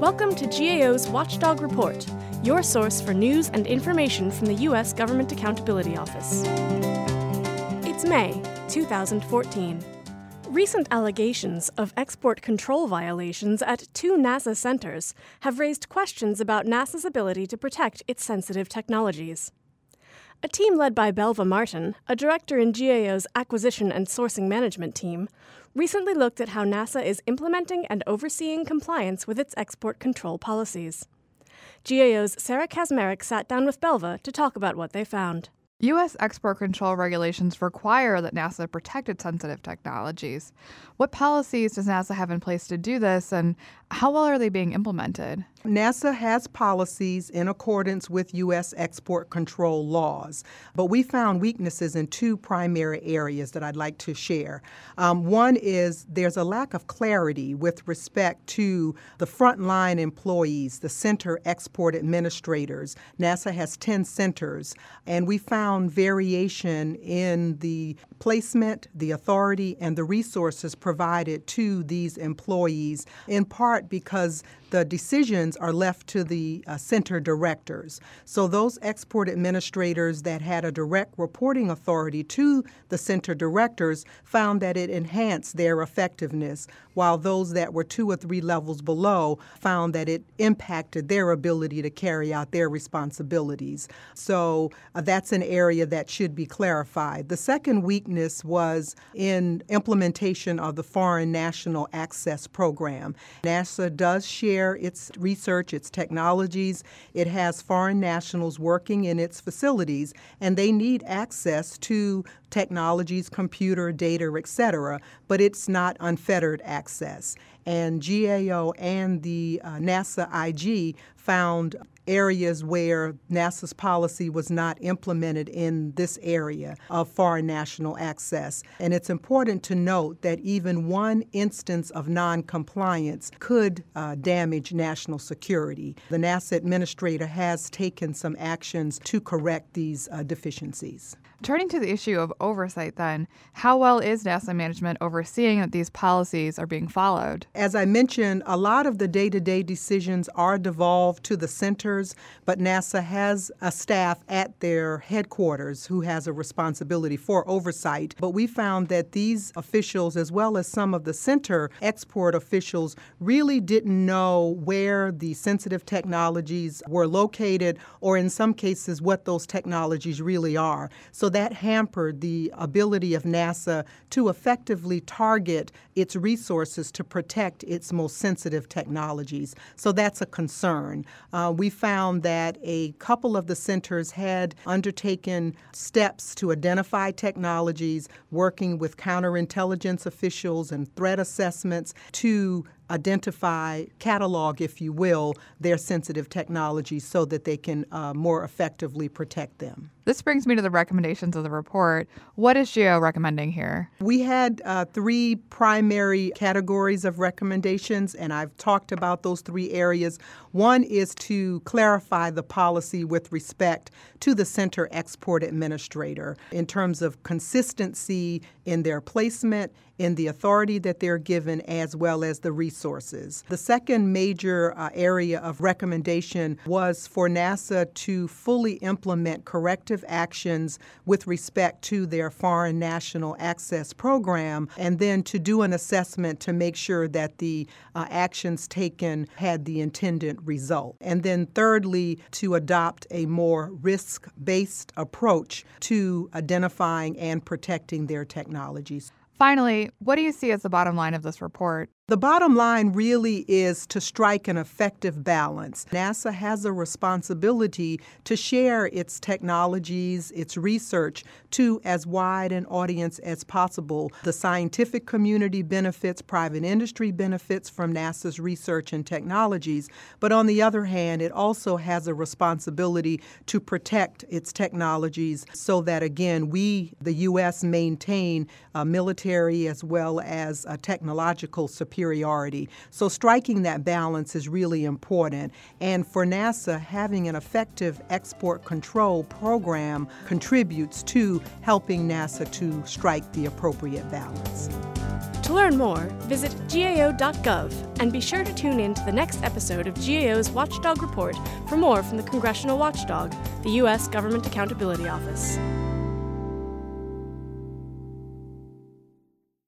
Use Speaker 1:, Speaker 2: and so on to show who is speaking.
Speaker 1: Welcome to GAO's Watchdog Report, your source for news and information from the U.S. Government Accountability Office. It's May 2014. Recent allegations of export control violations at two NASA centers have raised questions about NASA's ability to protect its sensitive technologies. A team led by Belva Martin, a director in GAO's Acquisition and Sourcing Management team, recently looked at how NASA is implementing and overseeing compliance with its export control policies. GAO's Sarah Kazmarek sat down with Belva to talk about what they found.
Speaker 2: U.S. export control regulations require that NASA protect its sensitive technologies. What policies does NASA have in place to do this, and how well are they being implemented?
Speaker 3: NASA has policies in accordance with U.S. export control laws, but we found weaknesses in two primary areas that I'd like to share. One is there's a lack of clarity with respect to the frontline employees, the center export administrators. NASA has 10 centers, and we found variation in the placement, the authority, and the resources provided to these employees, in part because the decisions are left to the center directors. So those export administrators that had a direct reporting authority to the center directors found that it enhanced their effectiveness, while those that were 2 or 3 levels below found that it impacted their ability to carry out their responsibilities. So that's an area that should be clarified. The second weakness was in implementation of the Foreign National Access Program. NASA does share its research, its technologies. It has foreign nationals working in its facilities, and they need access to technologies, computer, data, etc., but it's not unfettered access. And GAO and the NASA IG found areas where NASA's policy was not implemented in this area of foreign national access. And it's important to note that even one instance of noncompliance could damage national security. The NASA administrator has taken some actions to correct these deficiencies.
Speaker 2: Turning to the issue of oversight then, how well is NASA management overseeing that these policies are being followed?
Speaker 3: As I mentioned, a lot of the day-to-day decisions are devolved to the centers, but NASA has a staff at their headquarters who has a responsibility for oversight. But we found that these officials, as well as some of the center export officials, really didn't know where the sensitive technologies were located, or in some cases what those technologies really are. So that hampered the ability of NASA to effectively target its resources to protect its most sensitive technologies. So that's a concern. We found that a couple of the centers had undertaken steps to identify technologies, working with counterintelligence officials and threat assessments to identify, catalog, if you will, their sensitive technologies so that they can more effectively protect them.
Speaker 2: This brings me to the recommendations of the report. What is GAO recommending here?
Speaker 3: We had 3 primary categories of recommendations, and I've talked about those 3 areas. One is to clarify the policy with respect to the center export administrator in terms of consistency in their placement, in the authority that they're given, as well as the resources. The second major area of recommendation was for NASA to fully implement corrective actions with respect to their Foreign National Access Program, and then to do an assessment to make sure that the actions taken had the intended result. And then thirdly, to adopt a more risk-based approach to identifying and protecting their technologies.
Speaker 2: Finally, what do you see as the bottom line of this report?
Speaker 3: The bottom line really is to strike an effective balance. NASA has a responsibility to share its technologies, its research, to as wide an audience as possible. The scientific community benefits, private industry benefits from NASA's research and technologies. But on the other hand, it also has a responsibility to protect its technologies so that, again, we, the U.S., maintain military as well as technological superiority. So striking that balance is really important. And for NASA, having an effective export control program contributes to helping NASA to strike the appropriate balance.
Speaker 1: To learn more, visit gao.gov and be sure to tune in to the next episode of GAO's Watchdog Report for more from the Congressional Watchdog, the U.S. Government Accountability Office.